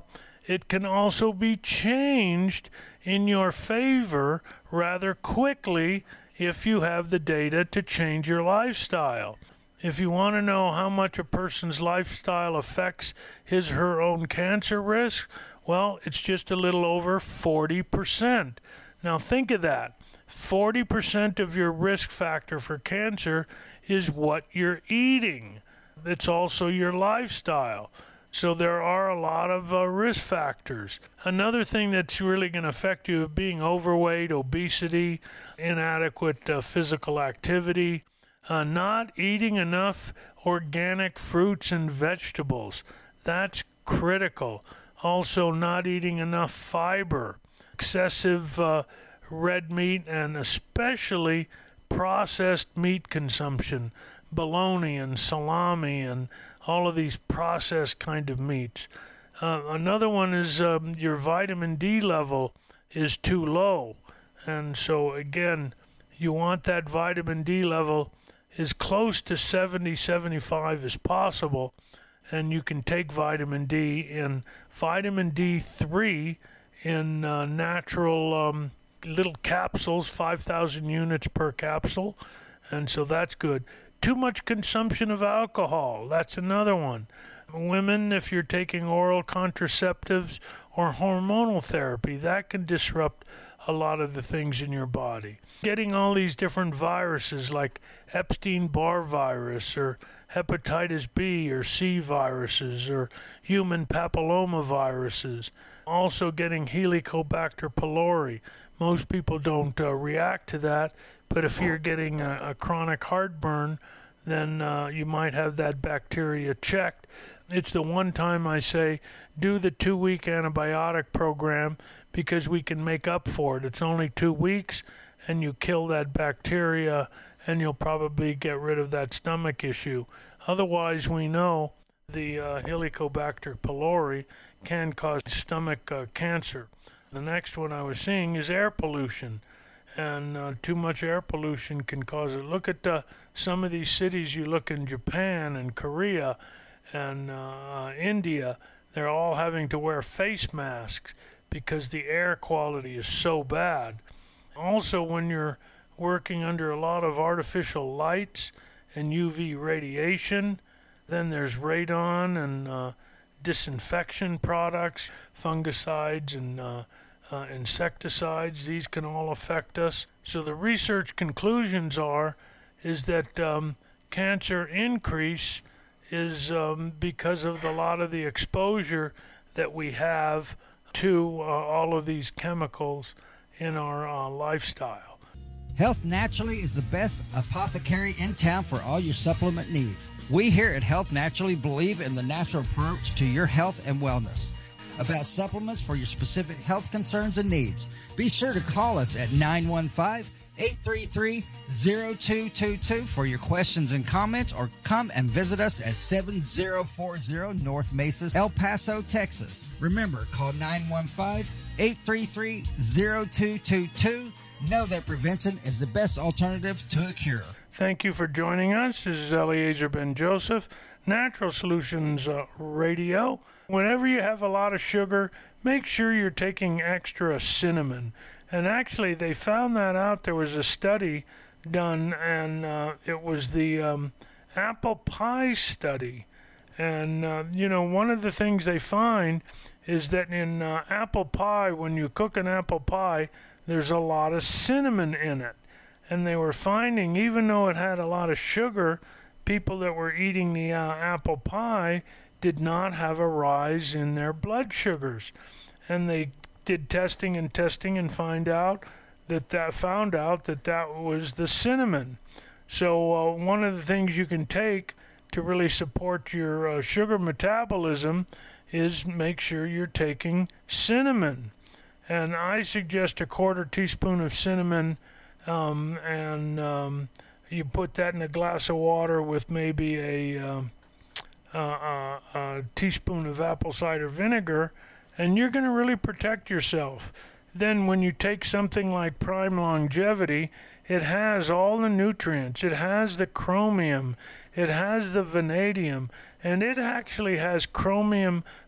it can also be changed in your favor rather quickly if you have the data to change your lifestyle. If you want to know how much a person's lifestyle affects his or her own cancer risk, well, it's just a little over forty percent. Now think of that. forty percent of your risk factor for cancer is what you're eating. It's also your lifestyle. So there are a lot of uh, risk factors. Another thing that's really going to affect you is being overweight, obesity, inadequate uh, physical activity, uh, not eating enough organic fruits and vegetables. That's critical. Also, not eating enough fiber, excessive uh, red meat, and especially processed meat consumption, bologna and salami and all of these processed kind of meats. Uh, another one is um, your vitamin D level is too low. And so, again, you want that vitamin D level as close to seventy, seventy-five as possible. And you can take vitamin D in vitamin D three in uh, natural um, little capsules, five thousand units per capsule. And so that's good. Too much consumption of alcohol, that's another one. Women, if you're taking oral contraceptives or hormonal therapy, that can disrupt a lot of the things in your body. Getting all these different viruses like Epstein-Barr virus or hepatitis B or C viruses or human papilloma viruses. Also getting Helicobacter pylori. Most people don't uh, react to that, but if you're getting a, a chronic heartburn, then uh, you might have that bacteria checked. It's the one time I say, do the two-week antibiotic program because we can make up for it. It's only two weeks, and you kill that bacteria, and you'll probably get rid of that stomach issue. Otherwise, we know the uh, Helicobacter pylori can cause stomach uh, cancer. The next one I was seeing is air pollution. And uh, too much air pollution can cause it. Look at uh, some of these cities. You look in Japan and Korea and uh, India, they're all having to wear face masks because the air quality is so bad. Also, when you're working under a lot of artificial lights and U V radiation, then there's radon and uh, disinfection products, fungicides and uh, Uh, insecticides. These can all affect us. So the research conclusions are is that um, cancer increase is um, because of a lot of the exposure that we have to uh, all of these chemicals in our uh, lifestyle. Health Naturally is the best apothecary in town for all your supplement needs. We here at Health Naturally believe in the natural approach to your health and wellness. About supplements for your specific health concerns and needs. Be sure to call us at nine one five, eight three three, zero two two two for your questions and comments, or come and visit us at seven zero four zero North Mesa, El Paso, Texas. Remember, call nine one five, eight three three, zero two two two. Know that prevention is the best alternative to a cure. Thank you for joining us. This is Eliezer Ben Joseph, Natural Solutions uh, Radio. Whenever you have a lot of sugar, make sure you're taking extra cinnamon. And actually, they found that out. There was a study done, and uh, it was the um, apple pie study. And, uh, you know, one of the things they find is that in uh, apple pie, when you cook an apple pie, there's a lot of cinnamon in it. And they were finding, even though it had a lot of sugar, people that were eating the uh, apple pie did not have a rise in their blood sugars. And they did testing and testing and find out that that found out that that was the cinnamon. So uh, one of the things you can take to really support your uh, sugar metabolism is make sure you're taking cinnamon. And I suggest a quarter teaspoon of cinnamon, um, and um, you put that in a glass of water with maybe a um, Uh, uh, a teaspoon of apple cider vinegar, and you're going to really protect yourself. Then when you take something like Prime Longevity, it has all the nutrients, it has the chromium, it has the vanadium, and it actually has chromium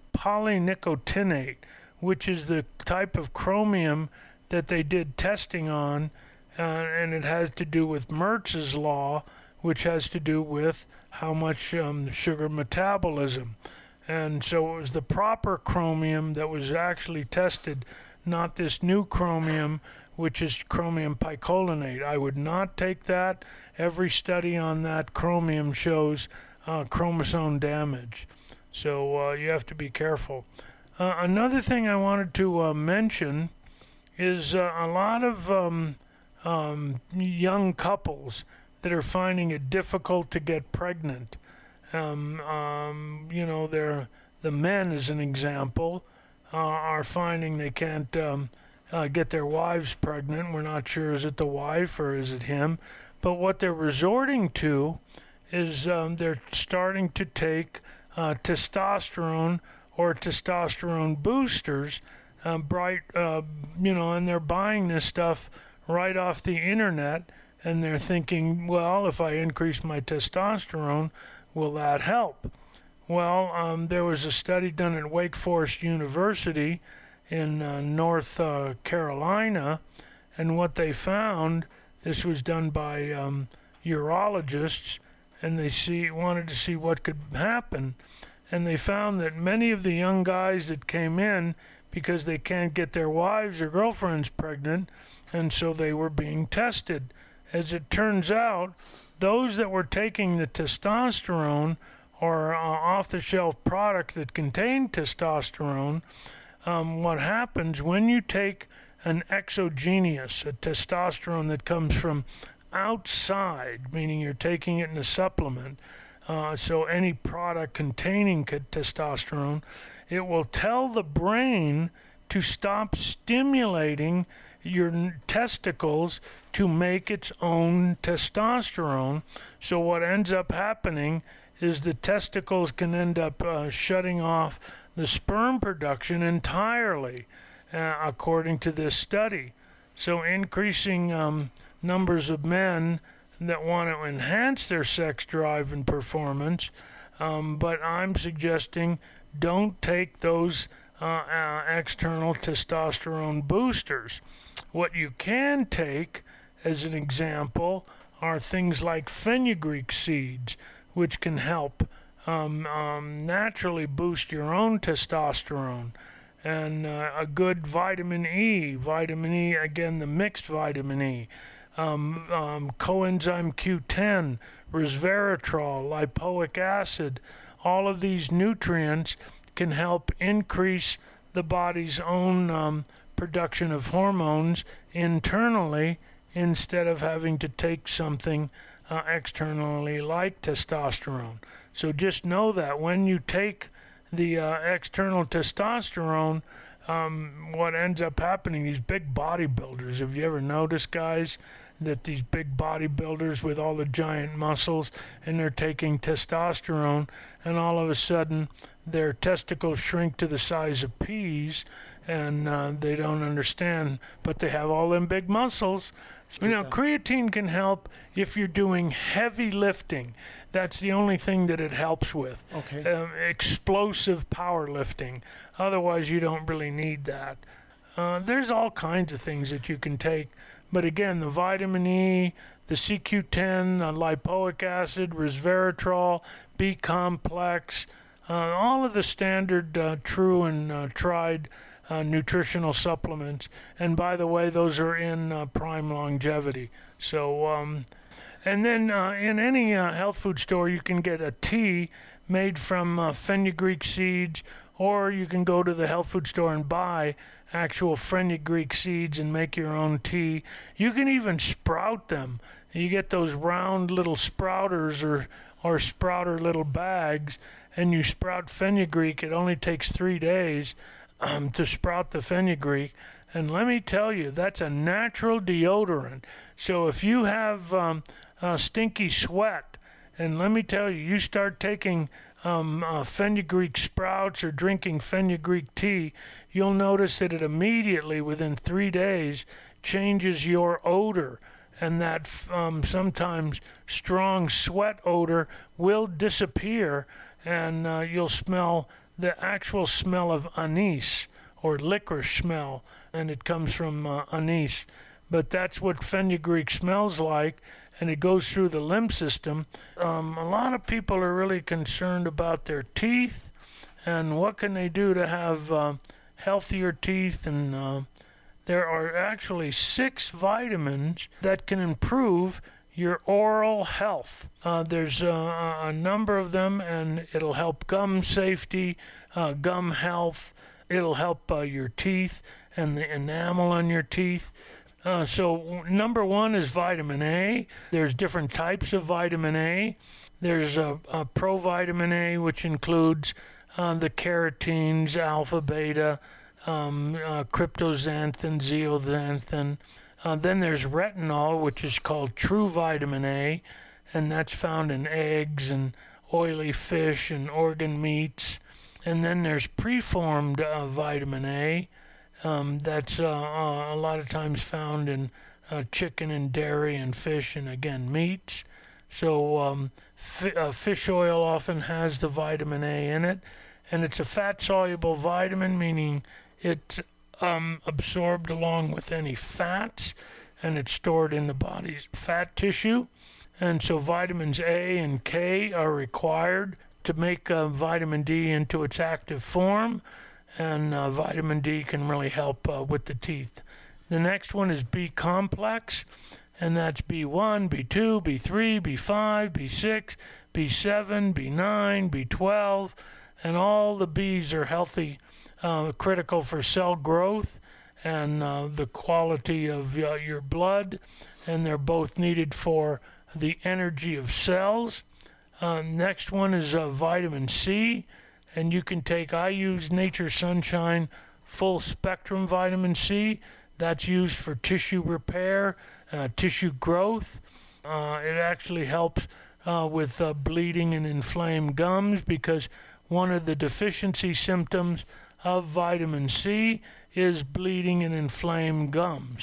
polynicotinate, which is the type of chromium that they did testing on, uh, and it has to do with Mertz's law, which has to do with how much um, sugar metabolism. And so it was the proper chromium that was actually tested, not this new chromium, which is chromium picolinate. I would not take that. Every study on that chromium shows uh, chromosome damage. So uh, you have to be careful. Uh, another thing I wanted to uh, mention is uh, a lot of um, um, young couples that are finding it difficult to get pregnant. Um, um, you know, they're, the men, as an example, uh, are finding they can't um, uh, get their wives pregnant. We're not sure, is it the wife or is it him? But what they're resorting to is um, they're starting to take uh, testosterone or testosterone boosters, uh, bright, uh, you know, and they're buying this stuff right off the internet, and they're thinking, well, if I increase my testosterone, will that help? Well, um, there was a study done at Wake Forest University in uh, North uh, Carolina, and what they found, this was done by um, urologists, and they see wanted to see what could happen, and they found that many of the young guys that came in, because they can't get their wives or girlfriends pregnant, and so they were being tested. As it turns out, those that were taking the testosterone or uh, off-the-shelf products that contain testosterone, um, what happens when you take an exogenous, a testosterone that comes from outside, meaning you're taking it in a supplement, uh, so any product containing testosterone, it will tell the brain to stop stimulating your testicles to make its own testosterone. So what ends up happening is the testicles can end up uh, shutting off the sperm production entirely, uh, according to this study. So increasing um, numbers of men that want to enhance their sex drive and performance, um, but I'm suggesting don't take those uh, uh, external testosterone boosters. What you can take, as an example, are things like fenugreek seeds, which can help um, um, naturally boost your own testosterone. And uh, a good vitamin E, vitamin E, again, the mixed vitamin E, um, um, coenzyme Q ten, resveratrol, lipoic acid, all of these nutrients can help increase the body's own um, production of hormones internally instead of having to take something uh, externally like testosterone. So just know that when you take the uh, external testosterone, um, what ends up happening, these big bodybuilders, have you ever noticed, guys, that these big bodybuilders with all the giant muscles, and they're taking testosterone, and all of a sudden their testicles shrink to the size of peas, and uh, they don't understand, but they have all them big muscles. So, you know, creatine can help if you're doing heavy lifting. That's the only thing that it helps with. Okay. Um, explosive powerlifting. Otherwise, you don't really need that. Uh, there's all kinds of things that you can take. But again, the vitamin E, the C Q ten, the lipoic acid, resveratrol, B-complex, uh, all of the standard uh, true and uh, tried uh, nutritional supplements. And by the way, those are in uh, Prime Longevity. So, um, and then uh, in any uh, health food store, you can get a tea made from uh, fenugreek seeds, or you can go to the health food store and buy actual fenugreek seeds and make your own tea. You can even sprout them. You get those round little sprouters or or sprouter little bags, and you sprout fenugreek. It only takes three days um, to sprout the fenugreek. And let me tell you, that's a natural deodorant. So if you have um, a stinky sweat, and let me tell you, you start taking Um, uh, fenugreek sprouts or drinking fenugreek tea, you'll notice that it immediately, within three days, changes your odor. And that um, sometimes strong sweat odor will disappear, and uh, you'll smell the actual smell of anise or licorice smell, and it comes from uh, anise. But that's what fenugreek smells like, and it goes through the lymph system. Um, a lot of people are really concerned about their teeth and what can they do to have uh, healthier teeth. And uh, there are actually six vitamins that can improve your oral health. Uh, there's uh, a number of them, and it'll help gum safety, uh, gum health. It'll help uh, your teeth and the enamel on your teeth. Uh, so number one is vitamin A. There's different types of vitamin A. There's a, a provitamin A, which includes uh, the carotenes, alpha, beta, um, uh, cryptoxanthin, zeaxanthin. Uh, then there's retinol, which is called true vitamin A, and that's found in eggs and oily fish and organ meats. And then there's preformed uh, vitamin A. Um, that's uh, uh, a lot of times found in uh, chicken and dairy and fish and, again, meats. So um, fi- uh, fish oil often has the vitamin A in it, and it's a fat-soluble vitamin, meaning it's um, absorbed along with any fats, and it's stored in the body's fat tissue. And so vitamins A and K are required to make uh, vitamin D into its active form. And uh, vitamin D can really help uh, with the teeth. The next one is B complex, and that's B one, B two, B three, B five, B six, B seven, B nine, B twelve, and all the B's are healthy, uh, critical for cell growth and uh, the quality of uh, your blood, and they're both needed for the energy of cells. Uh, next one is uh, vitamin C. And you can take, I use Nature's Sunshine Full Spectrum Vitamin C. That's used for tissue repair, uh, tissue growth. Uh, it actually helps uh, with uh, bleeding and inflamed gums, because one of the deficiency symptoms of vitamin C is bleeding and inflamed gums.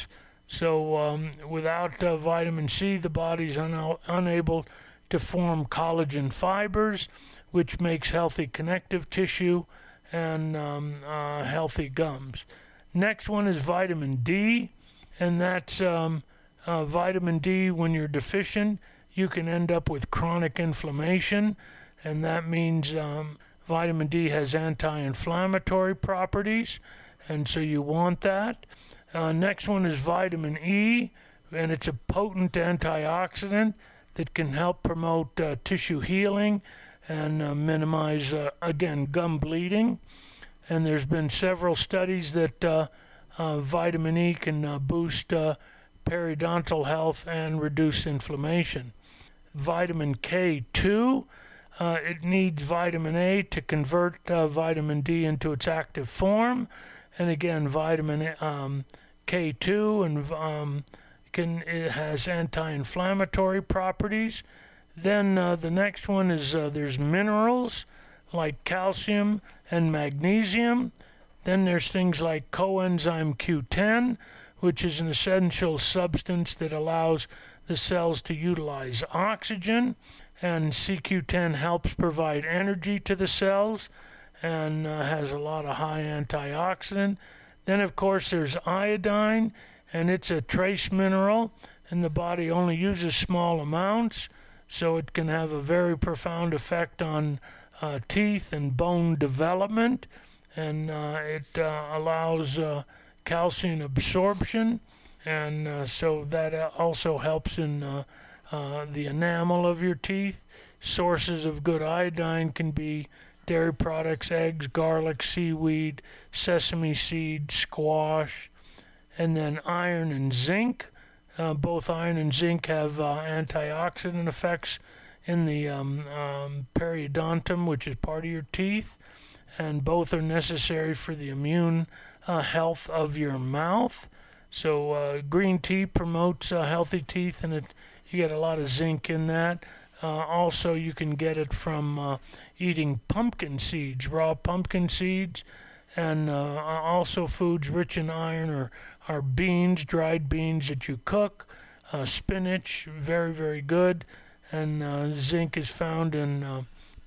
So um, without uh, vitamin C, the body's un- unable to form collagen fibers, which makes healthy connective tissue and um, uh, healthy gums. Next one is vitamin D, and that's um, uh, vitamin D. When you're deficient, you can end up with chronic inflammation, and that means um, vitamin D has anti-inflammatory properties, and so you want that. Uh, next one is vitamin E, and it's a potent antioxidant that can help promote uh, tissue healing and uh, minimize, uh, again, gum bleeding. And there's been several studies that uh, uh, vitamin E can uh, boost uh, periodontal health and reduce inflammation. Vitamin K two, uh, it needs vitamin A to convert uh, vitamin D into its active form. And again, vitamin um, K two and um, can it has anti-inflammatory properties. Then uh, the next one is uh, there's minerals like calcium and magnesium. Then there's things like coenzyme Q ten, which is an essential substance that allows the cells to utilize oxygen. And C Q ten helps provide energy to the cells and uh, has a lot of high antioxidant. Then, of course, there's iodine, and it's a trace mineral, and the body only uses small amounts. So it can have a very profound effect on uh, teeth and bone development, and uh, it uh, allows uh, calcium absorption, and uh, so that also helps in uh, uh, the enamel of your teeth. Sources of good iodine can be dairy products, eggs, garlic, seaweed, sesame seed, squash, and then iron and zinc. Uh, both iron and zinc have uh, antioxidant effects in the um, um, periodontum, which is part of your teeth, and both are necessary for the immune uh, health of your mouth. So uh, green tea promotes uh, healthy teeth, and it, you get a lot of zinc in that. Uh, also, you can get it from uh, eating pumpkin seeds, raw pumpkin seeds, and uh, also foods rich in iron are, are beans, dried beans that you cook, uh, spinach, very, very good, and uh, zinc is found in uh,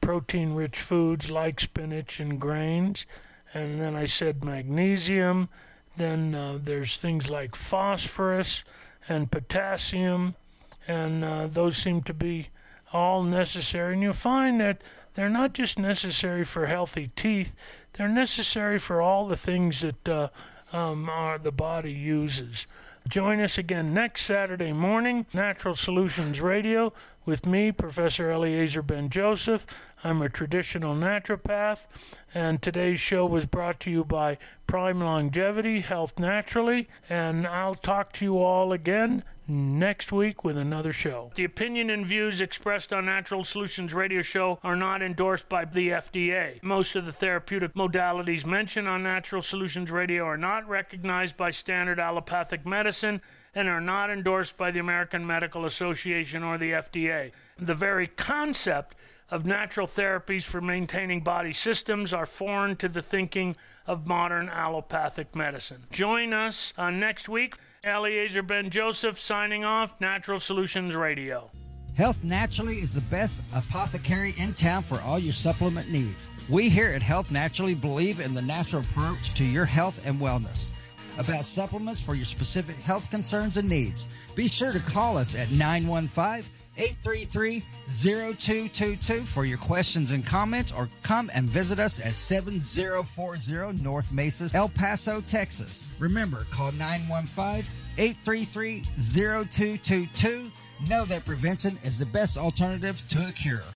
protein-rich foods like spinach and grains. And then I said magnesium. Then uh, there's things like phosphorus and potassium, and uh, those seem to be all necessary. And you'll find that they're not just necessary for healthy teeth, they're necessary for all the things that uh, um, our, the body uses. Join us again next Saturday morning, Natural Solutions Radio, with me, Professor Eliezer Ben-Joseph. I'm a traditional naturopath, and today's show was brought to you by Prime Longevity, Health Naturally, and I'll talk to you all again next week with another show. The opinion and views expressed on Natural Solutions Radio Show are not endorsed by the F D A. Most of the therapeutic modalities mentioned on Natural Solutions Radio are not recognized by standard allopathic medicine and are not endorsed by the American Medical Association or the F D A. The very concept of natural therapies for maintaining body systems are foreign to the thinking of modern allopathic medicine. Join us uh, next week. Eliezer Ben-Joseph signing off, Natural Solutions Radio. Health Naturally is the best apothecary in town for all your supplement needs. We here at Health Naturally believe in the natural approach to your health and wellness. About supplements for your specific health concerns and needs, be sure to call us at nine one five, eight three three, zero two two two for your questions and comments, or come and visit us at seven zero four zero North Mesa, El Paso, Texas. Remember, call nine one five, eight three three, zero two two two. Know that prevention is the best alternative to a cure.